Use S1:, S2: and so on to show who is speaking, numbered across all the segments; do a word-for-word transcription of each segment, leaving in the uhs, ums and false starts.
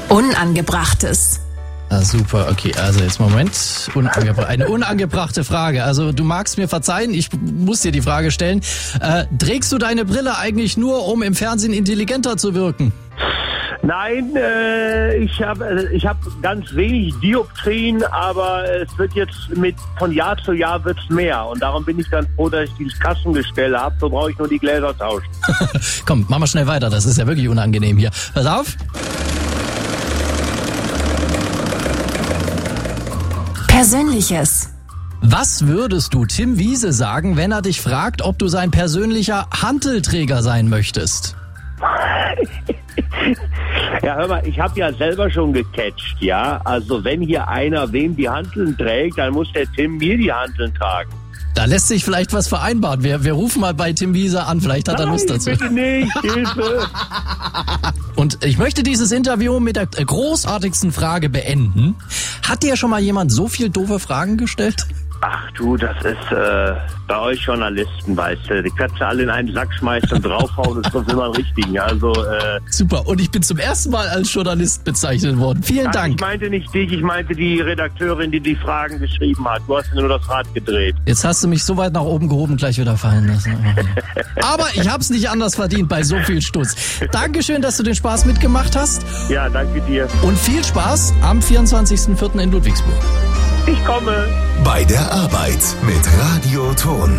S1: Unangebrachtes.
S2: Ah, super, okay, also jetzt Moment. Unangebra- eine unangebrachte Frage. Also du magst mir verzeihen, ich muss dir die Frage stellen. Äh, trägst du deine Brille eigentlich nur, um im Fernsehen intelligenter zu wirken?
S3: Nein, äh, ich habe ich hab ganz wenig Dioptrien, aber es wird jetzt mit von Jahr zu Jahr wird's mehr. Und darum bin ich dann froh, dass ich dieses Kassengestell habe. So brauche ich nur die Gläser tauschen.
S2: Komm, mach mal schnell weiter, das ist ja wirklich unangenehm hier. Pass auf.
S1: Persönliches.
S2: Was würdest du Tim Wiese sagen, wenn er dich fragt, ob du sein persönlicher Hantelträger sein möchtest?
S3: Ja, hör mal, ich habe ja selber schon gecatcht, ja. Also wenn hier einer wem die Hanteln trägt, dann muss der Tim mir die Hanteln tragen.
S2: Da lässt sich vielleicht was vereinbaren. Wir, wir rufen mal bei Tim Wiese an, vielleicht hat
S3: Nein,
S2: er Lust dazu.
S3: Bitte nicht, Hilfe.
S2: Und ich möchte dieses Interview mit der großartigsten Frage beenden. Hat dir schon mal jemand so viel doofe Fragen gestellt?
S3: Ach du, das ist äh, bei euch Journalisten, weißt du. Die kannst du alle in einen Sack schmeißen und draufhauen und kommt immer einen richtigen. Also, äh,
S2: Super, und ich bin zum ersten Mal als Journalist bezeichnet worden. Vielen
S3: nein,
S2: Dank.
S3: Ich meinte nicht dich, ich meinte die Redakteurin, die die Fragen geschrieben hat. Du hast nur das Rad gedreht.
S2: Jetzt hast du mich so weit nach oben gehoben, gleich wieder fallen lassen. Aber ich hab's nicht anders verdient bei so viel Stutz. Dankeschön, dass du den Spaß mitgemacht hast.
S3: Ja, danke dir.
S2: Und viel Spaß am vierundzwanzigsten vierten in Ludwigsburg.
S3: Ich komme.
S4: Bei der Arbeit mit Radio Ton.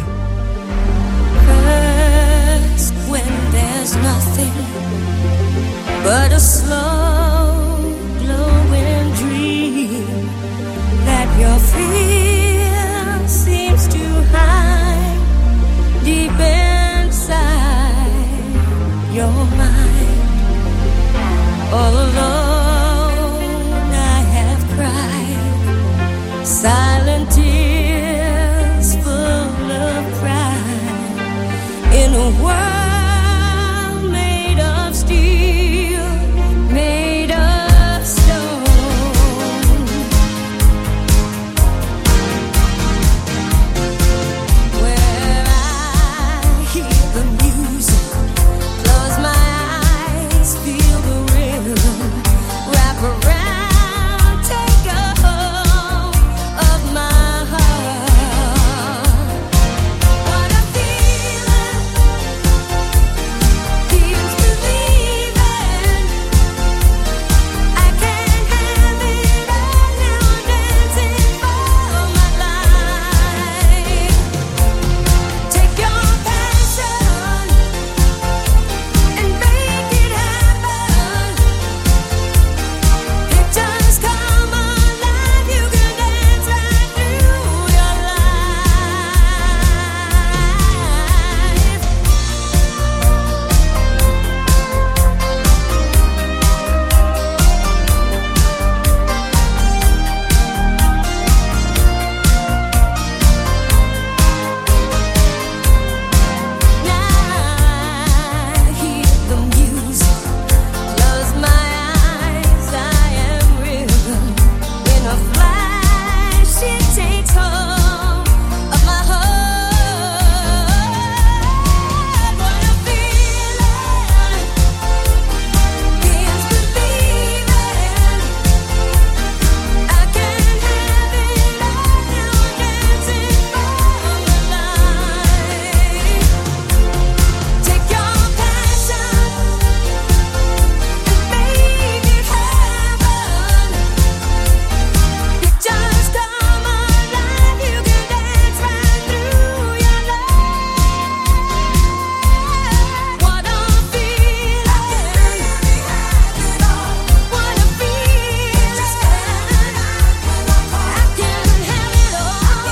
S5: First, when there's nothing but a slow glowing dream that your fear seems to hide deep inside your mind. All alone I have cried silent tears full of pride in a world made of steel, made of stone. Where I hear the music, close my eyes, feel the rhythm, wrap around, take a hold of my heart. What a feeling, feels believing. I can't have it all now, dancing for my life. Take your passion and make it happen. Pictures come alive, you can dance right through your life. Now I hear the music, close my eyes, I am rhythm. In a flash, it takes hold of my heart. What a feeling, feels believing. I can't have it all now, dancing for my life. Take your passion and make it happen. Pictures come alive, you can dance right through your life. What a feeling, what a feeling. I can have it all,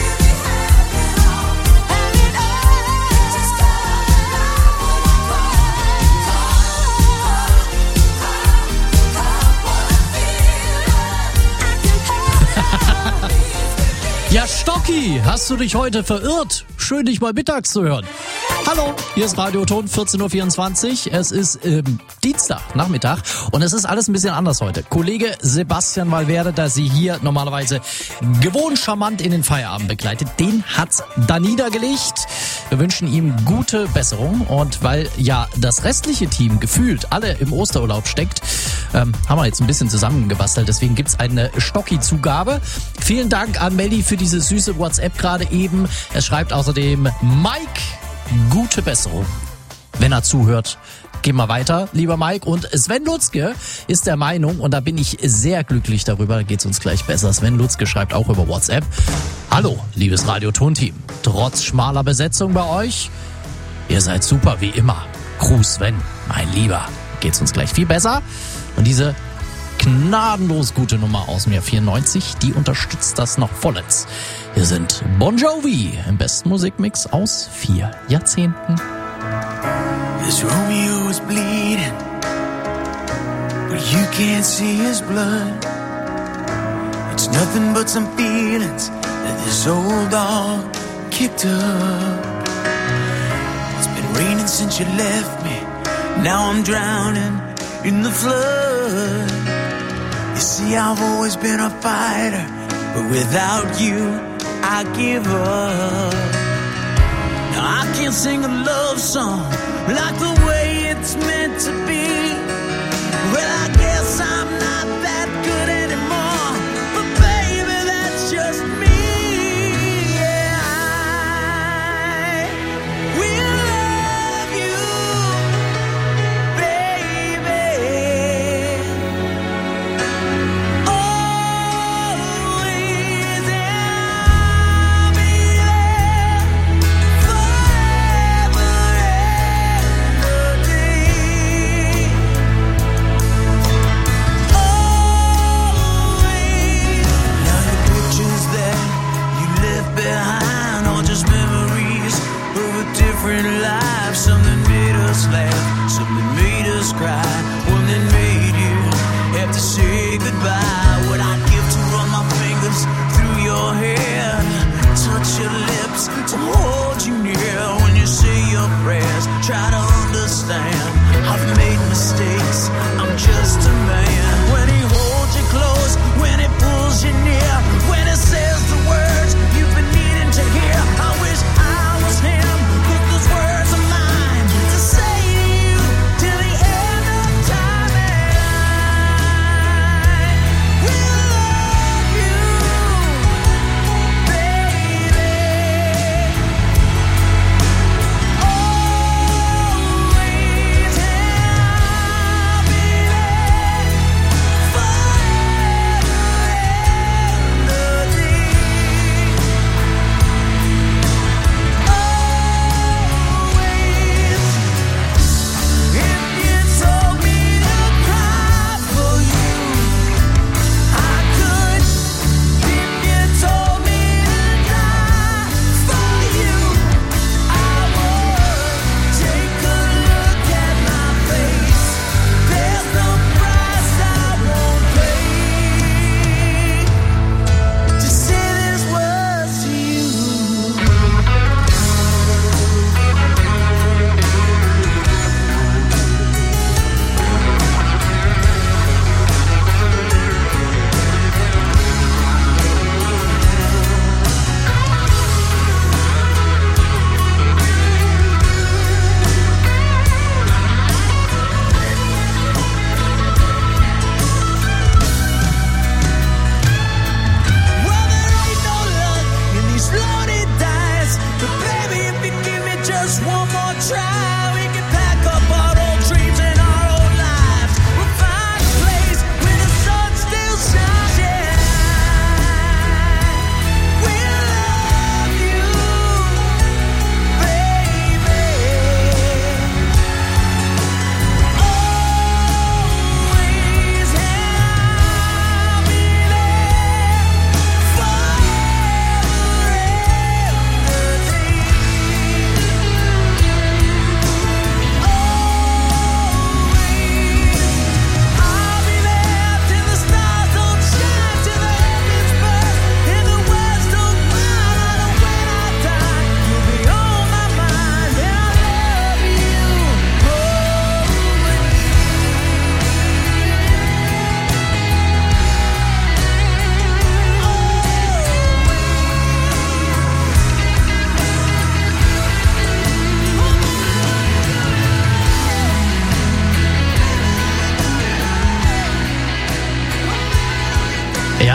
S5: have it all. Just
S2: Ja, Stocki, hast du dich heute verirrt? Schön, dich mal mittags zu hören. Hallo, hier ist Radio Ton, vierzehn Uhr vierundzwanzig. Es ist ähm, Dienstag, Nachmittag und es ist alles ein bisschen anders heute. Kollege Sebastian Valverde, der Sie hier normalerweise gewohnt charmant in den Feierabend begleitet, den hat's da niedergelegt. Wir wünschen ihm gute Besserung und weil ja das restliche Team gefühlt alle im Osterurlaub steckt, ähm, haben wir jetzt ein bisschen zusammengebastelt. Deswegen gibt's eine Stocki-Zugabe. Vielen Dank an Melli für diese süße WhatsApp gerade eben. Er schreibt außerdem Mike, gute Besserung. Wenn er zuhört, gehen wir weiter, lieber Mike. Und Sven Lutzke ist der Meinung, und da bin ich sehr glücklich darüber, da geht's uns gleich besser. Sven Lutzke schreibt auch über WhatsApp. Hallo, liebes Radio-Ton-Team. Trotz schmaler Besetzung bei euch, ihr seid super wie immer. Gruß Sven, mein Lieber. Geht's uns gleich viel besser. Und diese gnadenlos gute Nummer aus dem Jahr vierundneunzig, die unterstützt das noch vollends. Hier sind Bon Jovi im besten Musikmix aus vier Jahrzehnten.
S6: This Romeo is bleeding, but you can't see his blood. It's nothing but some feelings that this old dog kicked up. It's been raining since you left me, now I'm drowning in the flood. You see, I've always been a fighter, but without you, I give up. Now I can't sing a love song like the way it's meant to be. Well, I guess I'm not that good anymore, but baby, that's just me. Yeah, I will love you, baby. Always, I'll be there forever and a day. Always. Now the pictures that you left behind are just memories of a different life. Some that made us laugh, some that made us cry, one that made you have to say goodbye. What I'd give to run my fingers through your hair, touch your lips, to hold you near when you say your prayers. Try to understand, I've made mistakes, I'm just a man. When he holds you close, when he pulls you near, when he says the words you've been needing to hear. I wish I was him, but those words are mine to say to you till the end of time. And I will love you, baby. Always,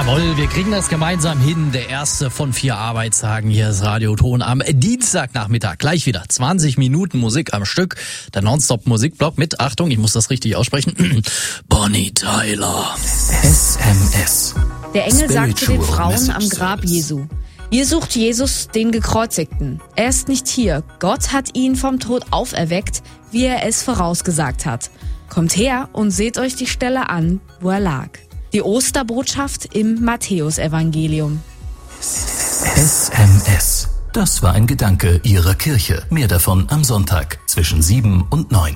S2: Jawohl, wir kriegen das gemeinsam hin. Der erste von vier Arbeitstagen. Hier ist Radio Ton am Dienstagnachmittag. Gleich wieder zwanzig Minuten Musik am Stück. Der Nonstop-Musikblock mit, Achtung, ich muss das richtig aussprechen, Bonnie Tyler.
S1: S M S.
S7: Der Engel sagte den
S1: Spiritual
S7: Frauen
S1: Message
S7: am Grab
S1: Service.
S7: Jesu: Ihr sucht Jesus, den Gekreuzigten. Er ist nicht hier. Gott hat ihn vom Tod auferweckt, wie er es vorausgesagt hat. Kommt her und seht euch die Stelle an, wo er lag. Die Osterbotschaft im Matthäusevangelium.
S1: S M S. Das war ein Gedanke Ihrer Kirche. Mehr davon am Sonntag zwischen sieben und neun.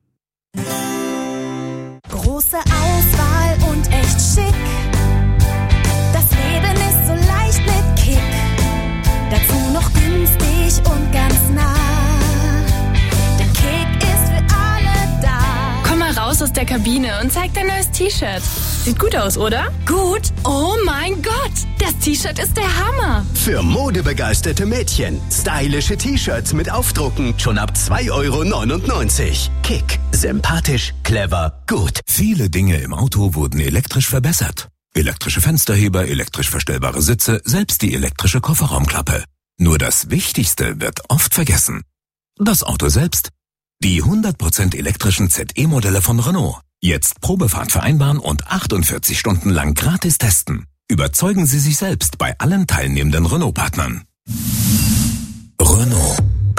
S5: Große Auswahl und echt schick. Das Leben ist so leicht mit Kick. Dazu noch günstig und ganz nah. Der Kick ist für alle da.
S8: Komm mal raus aus der Kabine und zeig dein neues T-Shirt. Sieht gut aus, oder? Gut? Oh mein Gott! Das T-Shirt ist der Hammer!
S9: Für modebegeisterte Mädchen. Stylische T-Shirts mit Aufdrucken schon ab zwei Euro neunundneunzig. Kick. Sympathisch, clever, gut.
S4: Viele Dinge im Auto wurden elektrisch verbessert. Elektrische Fensterheber, elektrisch verstellbare Sitze, selbst die elektrische Kofferraumklappe. Nur das Wichtigste wird oft vergessen. Das Auto selbst. Die hundert Prozent elektrischen Z E-Modelle von Renault. Jetzt Probefahrt vereinbaren und achtundvierzig Stunden lang gratis testen. Überzeugen Sie sich selbst bei allen teilnehmenden Renault-Partnern. Renault.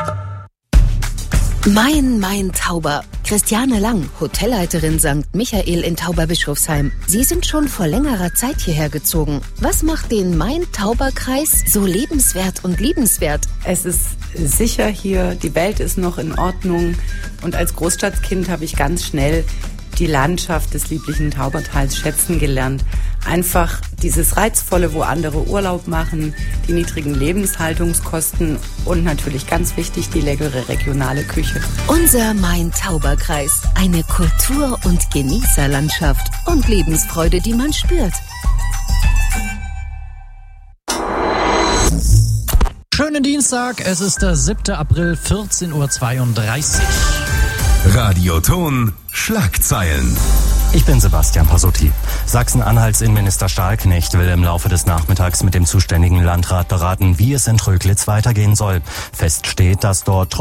S10: Mein, mein Tauber. Christiane Lang, Hotelleiterin Sankt Michael in Tauberbischofsheim. Sie sind schon vor längerer Zeit hierher gezogen. Was macht den Main-Tauber-Kreis so lebenswert und liebenswert?
S11: Es ist sicher hier, die Welt ist noch in Ordnung. Und als Großstadtkind habe ich ganz schnell die Landschaft des lieblichen Taubertals schätzen gelernt. Einfach dieses Reizvolle, wo andere Urlaub machen, die niedrigen Lebenshaltungskosten und natürlich ganz wichtig, die leckere regionale Küche.
S10: Unser Main-Tauber-Kreis. Eine Kultur- und Genießerlandschaft und Lebensfreude, die man spürt.
S2: Schönen Dienstag, es ist der siebte April, vierzehn Uhr zweiunddreißig.
S4: Radio Ton Schlagzeilen.
S12: Ich bin Sebastian Pasotti. Sachsen-Anhalts Innenminister Stahlknecht will im Laufe des Nachmittags mit dem zuständigen Landrat beraten, wie es in Tröglitz weitergehen soll. Fest steht, dass dort